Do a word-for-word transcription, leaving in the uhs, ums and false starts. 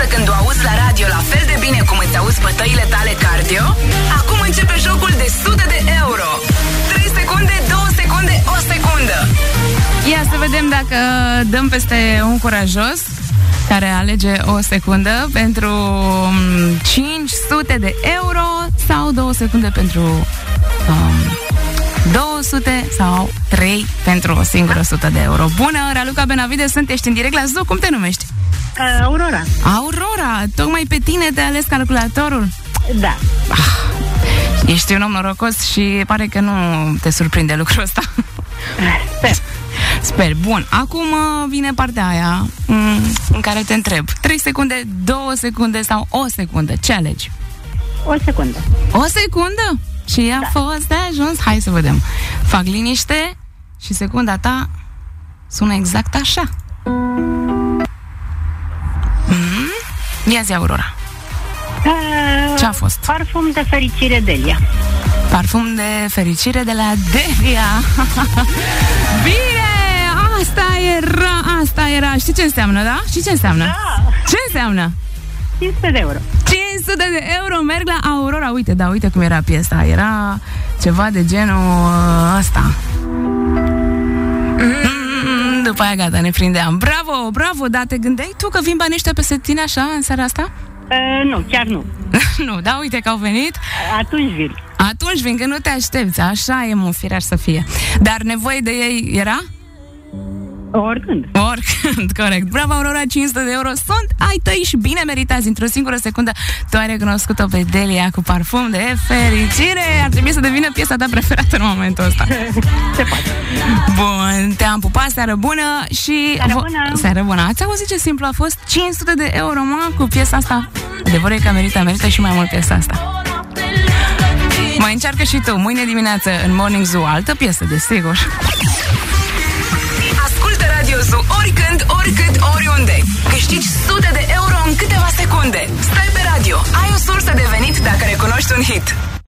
când o auzi la radio la fel de bine cum îți auzi bătăile tale cardio? Acum începe jocul de sute de euro. trei secunde, două secunde, o secundă. Ia să vedem dacă dăm peste un curajos care alege o secundă pentru cinci sute de euro sau două secunde pentru um, două sute sau trei pentru o singură sută de euro. Bună, Raluca Benavide, sunt, ești în direct la Zoo. Cum te numești? Uh, Aurora. Aurora, tocmai pe tine te-a ales calculatorul? Da. Ah, ești un om norocos și pare că nu te surprinde lucrul ăsta. Sper. Sper. Bun, acum vine partea aia în care te întreb. trei secunde, două secunde sau o secundă? Ce alegi? O secundă. O secundă? Și a da. fost de ajuns. Hai să vedem. Fac liniște și secunda ta sună exact așa. Mm-hmm. Ia zi, Aurora. Uh, Ce a fost? Parfum de fericire Delia. Parfum de fericire de la Delia. Bine! Asta era, asta era. Știi ce înseamnă, da? Știi ce înseamnă? Da. Ce înseamnă? cinci sute de euro. cinci sute de euro merg la Aurora. Uite, da, uite cum era piesa. Era ceva de genul ăsta. Mm, după aia gata, ne prindeam. Bravo, bravo, dar te gândeai tu că vin banii ăștia peste tine așa în seara asta? Uh, nu, chiar nu. Nu, da, uite că au venit. Atunci vin. Atunci vin, că nu te aștepți. Așa e, mă, fireaș să fie. Dar nevoie de ei era? Oricând. Oricând, corect. Bravo, Aurora, cinci sute de euro sunt ai tăi și bine meritați. Într-o singură secundă tu ai recunoscut-o pe Delia cu parfum de fericire. Ar trebui să devină piesa ta preferată în momentul ăsta. Se poate. Bun, te-am pupat, seară bună și... Seară bună. Seară bună. Ați auzit ce simplu a fost? cinci sute de euro, mă, cu piesa asta. Adevărul e că merită, merită și mai mult piesa asta. Mai încearcă și tu, mâine dimineață în Morning Zoo, altă piesă, desigur. Ascultă Radio Zoo oricând, oricât, oriunde. Câștigi sute de euro în câteva secunde. Stai pe radio, ai o sursă de venit dacă recunoști un hit.